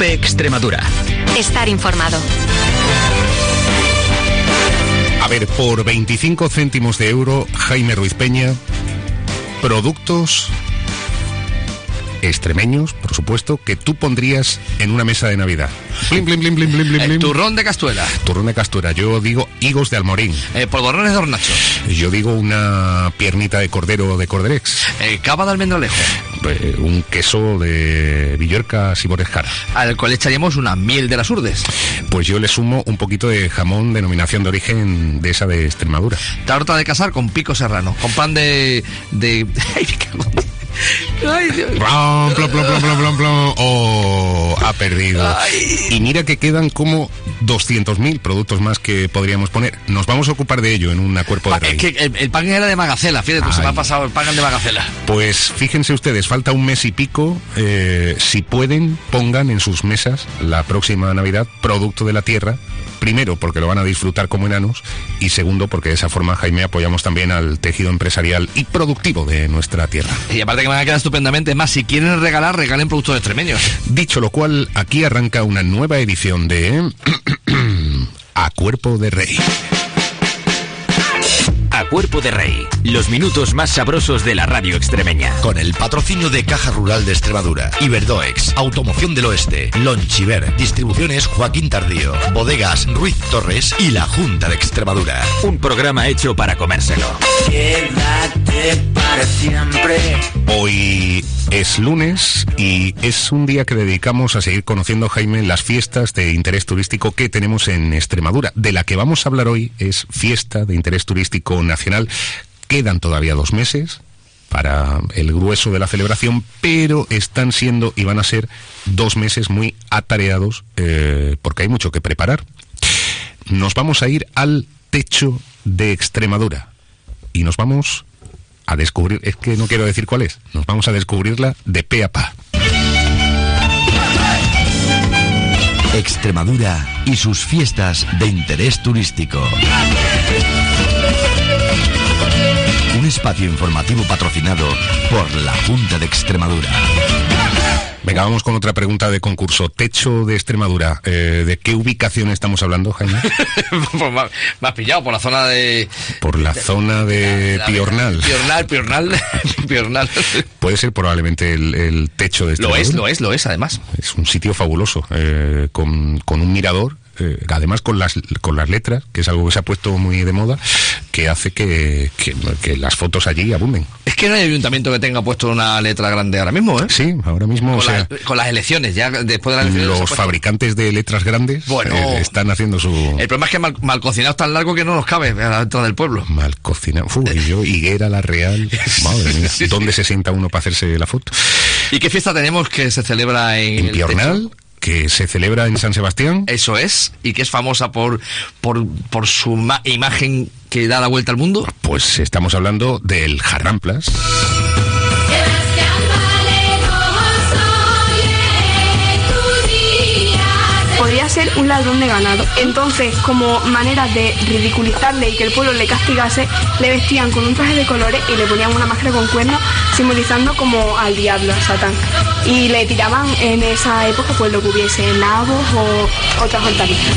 COPE Extremadura. Estar informado. A ver, por 25 céntimos de euro, Jaime Ruiz Peña, productos extremeños, por supuesto, que tú pondrías en una mesa de Navidad. Blim, blim, blim, blim, blim, blim, blim. Turrón de Castuela. Turrón de Castuela. Yo digo higos de Almorín. Polvorones de hornacho. Yo digo una piernita de cordero de Corderex. Cava de almendralejo. Un queso de Villuerca Siborescara. Al cual echaríamos una miel de las Urdes. Pues yo le sumo un poquito de jamón denominación de origen de esa de Extremadura. Tarta de casar con pico serrano. Con pan de... Ay, me cago. Ay, Dios. Plom, plom, plom, plom, plom, plom. Oh, ha perdido. Ay. Y mira que quedan como 200.000 productos más que podríamos poner. Nos vamos a ocupar de ello en una cuerpo de rey. Es que el pan era de Magacela, fíjate, se me ha pasado el pan de Magacela. Pues fíjense ustedes, falta un mes y pico. Si pueden, pongan en sus mesas la próxima Navidad producto de la tierra. Primero, porque lo van a disfrutar como enanos, y segundo, porque de esa forma, Jaime, apoyamos también al tejido empresarial y productivo de nuestra tierra. Y aparte que me van a quedar estupendamente. Es más, si quieren regalar, regalen productos extremeños. Dicho lo cual, aquí arranca una nueva edición de A Cuerpo de Rey. A Cuerpo de Rey, los minutos más sabrosos de la radio extremeña. Con el patrocinio de Caja Rural de Extremadura, Iberdoex, Automoción del Oeste, Lonchiver, Distribuciones Joaquín Tardío, Bodegas Ruiz Torres y la Junta de Extremadura. Un programa hecho para comérselo. Quédate para siempre. Hoy es lunes y es un día que dedicamos a seguir conociendo, Jaime, las fiestas de interés turístico que tenemos en Extremadura. De la que vamos a hablar hoy es fiesta de interés turístico nacional. Quedan todavía 2 meses para el grueso de la celebración, pero están siendo y van a ser 2 meses muy atareados porque hay mucho que preparar. Nos vamos a ir al techo de Extremadura y nos vamos a descubrir, es que no quiero decir cuál es, nos vamos a descubrirla de pe a pa. Extremadura y sus fiestas de interés turístico. Un espacio informativo patrocinado por la Junta de Extremadura. Venga, vamos con otra pregunta de concurso. Techo de Extremadura. ¿De qué ubicación estamos hablando, Jaime? Pues me has pillado por la zona de... Por la zona de Piornal. Piornal. Puede ser probablemente el techo de Extremadura. Lo es, además. Es un sitio fabuloso, con un mirador. Además con las letras, que es algo que se ha puesto muy de moda, que hace que las fotos allí abunden. Es que no hay ayuntamiento que tenga puesto una letra grande ahora mismo, ¿eh? Sí, ahora mismo. Con las elecciones, ya después de las elecciones. Los fabricantes de letras grandes están haciendo su... El problema es que mal cocinado es tan largo que no nos cabe a la entrada del pueblo. Mal cocinado. Y yo, Higuera, La Real. Madre mía, sí. ¿Dónde se sienta uno para hacerse la foto? ¿Y qué fiesta tenemos que se celebra en Piornal? Que se celebra en San Sebastián. Eso es, y que es famosa por su imagen que da la vuelta al mundo. Pues estamos hablando del Jarramplas. Podría ser un ladrón de ganado. Entonces, como manera de ridiculizarle y que el pueblo le castigase, le vestían con un traje de colores y le ponían una máscara con cuernos, simbolizando como al diablo, a Satán. Y le tiraban en esa época pues lo que hubiese, nabos o otras hortalizas.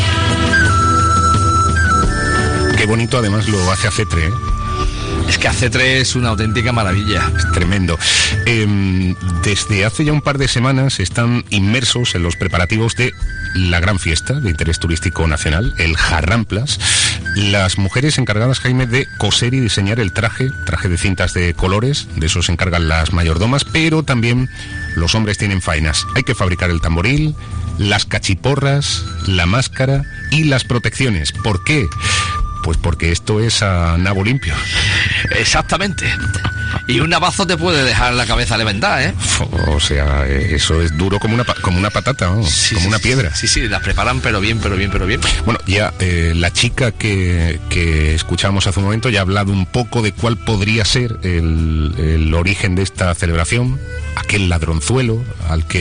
Qué bonito además lo hace Acetre, ¿eh? Es que Acetre es una auténtica maravilla. Es tremendo. Desde hace ya un par de semanas están inmersos en los preparativos de la gran fiesta de interés turístico nacional, el Jarramplas. Las mujeres encargadas, Jaime, de coser y diseñar el traje de cintas de colores, de eso se encargan las mayordomas, pero también los hombres tienen faenas. Hay que fabricar el tamboril, las cachiporras, la máscara y las protecciones. ¿Por qué? Pues porque esto es a nabo limpio. Exactamente. Y un navazo te puede dejar la cabeza levantada, ¿eh? O sea, eso es duro como una patata, ¿no? Sí, como una piedra. Sí, las preparan pero bien. Bueno, ya la chica que escuchamos hace un momento ya ha hablado un poco de cuál podría ser el origen de esta celebración. Aquel ladronzuelo al que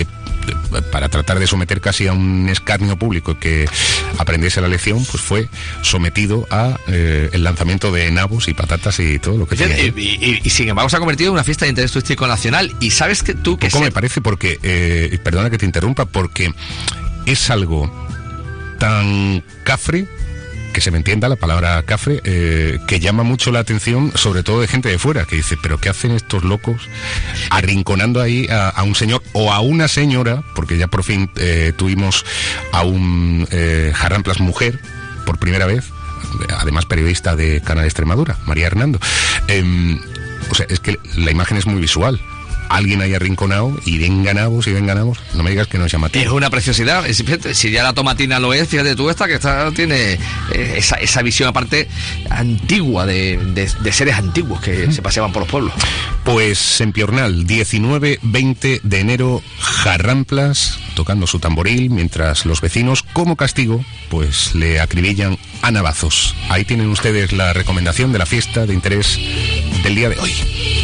para tratar de someter casi a un escarnio público que aprendiese la lección, pues fue sometido a el lanzamiento de nabos y patatas y todo lo que tenía. Y sin embargo se ha convertido en una fiesta de interés turístico nacional. Y sabes que tú que me parece, porque perdona que te interrumpa, porque es algo tan cafre, que se me entienda la palabra cafre, que llama mucho la atención, sobre todo de gente de fuera, que dice, pero ¿qué hacen estos locos arrinconando ahí a un señor o a una señora? Porque ya por fin tuvimos a un Jarramplas mujer, por primera vez, además periodista de Canal Extremadura, María Hernando. O sea, es que la imagen es muy visual. Alguien ahí arrinconado y venga nabos, no me digas que no es llamativo. Es una preciosidad. Si ya la tomatina lo es, fíjate tú, esta tiene esa visión aparte antigua de seres antiguos que se paseaban por los pueblos. Pues en Piornal, 19-20 de enero, Jarramplas tocando su tamboril, mientras los vecinos, como castigo, pues le acribillan a navazos. Ahí tienen ustedes la recomendación de la fiesta de interés del día de hoy.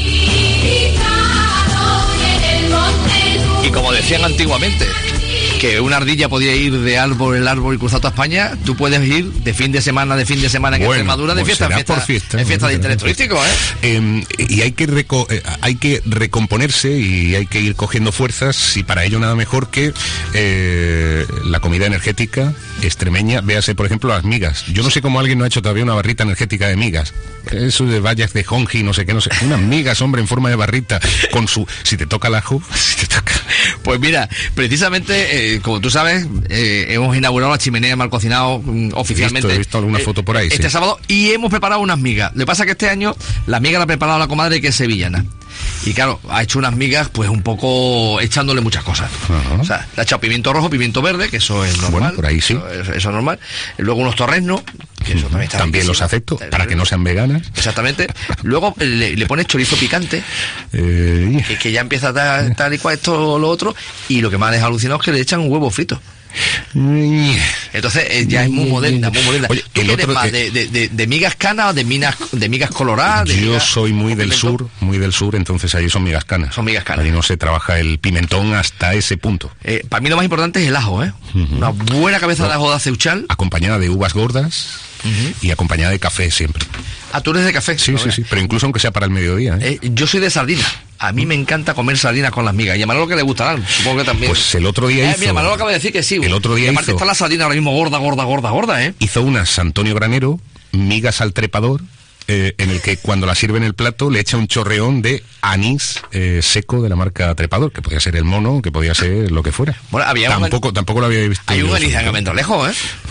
Y como decían antiguamente, que una ardilla podía ir de árbol en árbol y cruzar toda España, tú puedes ir de fin de semana en Extremadura, de fiesta en fiesta de interés turístico, y hay que recomponerse y hay que ir cogiendo fuerzas, y para ello nada mejor que la comida energética extremeña. Véase, por ejemplo, las migas. Yo no sé cómo alguien no ha hecho todavía una barrita energética de migas. Eso de bayas de jonji, no sé qué. Unas migas, hombre, en forma de barrita, con su... Si te toca el ajo, si te toca... Pues mira, precisamente, como tú sabes, hemos inaugurado la chimenea Mal Cocinado oficialmente. He visto alguna foto por ahí, este sábado, y hemos preparado unas migas. Lo que pasa es que este año la miga la ha preparado la comadre, que es sevillana. Y claro, ha hecho unas migas pues un poco echándole muchas cosas. O sea, le ha echado pimiento rojo, pimiento verde, que eso es normal. Bueno, por ahí sí. Eso es normal. Luego unos torreznos, que eso también está también los acepto, para que no sean veganas. Exactamente. Luego le pones chorizo picante, que ya empieza tal y cual esto o lo otro. Y lo que me ha dejado alucinado es que le echan un huevo frito. Entonces ya es muy moderna. Oye, ¿Tú quieres más de migas canas o de migas coloradas? Yo soy muy del sur, entonces allí son migas canas. Son migas canas. Allí no se trabaja el pimentón hasta ese punto. Para mí lo más importante es el ajo, Una buena cabeza de ajo de aceuchal, acompañada de uvas gordas y acompañada de café siempre. Ah, tú eres de café. Sí, pero incluso aunque sea para el mediodía. Yo soy de sardina. A mí me encanta comer sardinas con las migas. Y a Manolo que le gustarán, supongo que también. Pues el otro día hizo... Mira, Manolo acaba de decir que sí. El otro día y aparte está la sardina ahora mismo gorda, Hizo unas Antonio Granero, migas al trepador, en el que cuando la sirve en el plato le echa un chorreón de anís seco de la marca Trepador, que podía ser el mono, que podía ser lo que fuera. Bueno, tampoco lo había visto. Hay un anís en Almendralejo,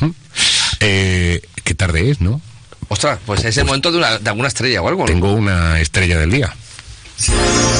Qué tarde es, ¿no? Ostras, pues es el momento de alguna estrella o algo, ¿no? Tengo una estrella del día. Sí.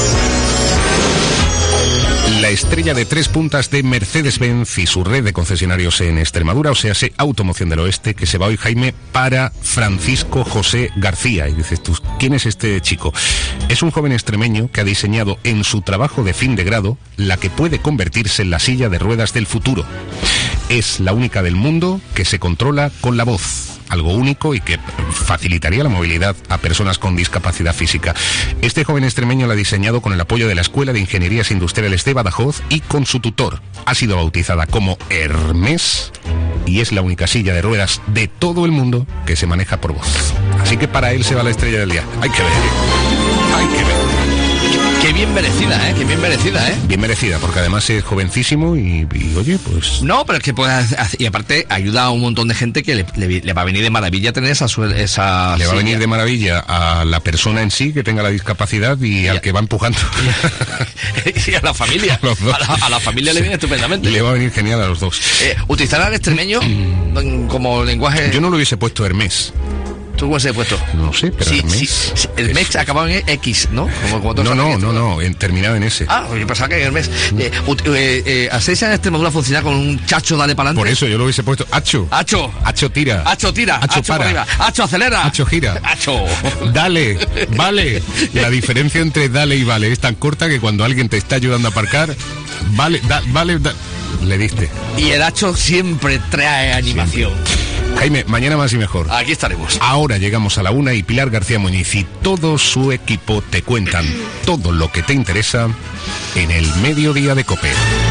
La estrella de 3 puntas de Mercedes-Benz y su red de concesionarios en Extremadura, o sea, Automoción del Oeste, que se va hoy, Jaime, para Francisco José García. Y dices tú, ¿quién es este chico? Es un joven extremeño que ha diseñado en su trabajo de fin de grado la que puede convertirse en la silla de ruedas del futuro. Es la única del mundo que se controla con la voz. Algo único y que facilitaría la movilidad a personas con discapacidad física. Este joven extremeño la ha diseñado con el apoyo de la Escuela de Ingenierías Industriales de Badajoz y con su tutor. Ha sido bautizada como Hermes y es la única silla de ruedas de todo el mundo que se maneja por voz. Así que para él se va la estrella del día. Hay que ver. Qué bien merecida, Qué bien merecida, Bien merecida, porque además es jovencísimo y oye, pues... No, pero es que y aparte ayuda a un montón de gente que le va a venir de maravilla tener esa Le va a venir de maravilla a la persona en sí que tenga la discapacidad y al que va empujando. Y a la familia. A la familia le viene estupendamente. Le va a venir genial a los dos. ¿Utilizar el extremeño como lenguaje? Yo no lo hubiese puesto Hermes. ¿Tú cómo se ha puesto? No sé, pero sí, Hermes. Sí. El mes acababa en X, ¿no? No, terminado en S. Yo pensaba que en el mes. ¿Hacéis en Extremadura funcionar con un chacho dale para adelante? Por eso yo lo hubiese puesto Hacho tira. Hacho para arriba. Hacho acelera. Hacho gira. Hacho. Dale, vale. La diferencia entre dale y vale es tan corta que cuando alguien te está ayudando a aparcar, vale, le diste. Y el Hacho siempre trae animación. Jaime, mañana más y mejor. Aquí estaremos. Ahora llegamos a la 1 y Pilar García Muñiz y todo su equipo te cuentan todo lo que te interesa en el Mediodía de COPE.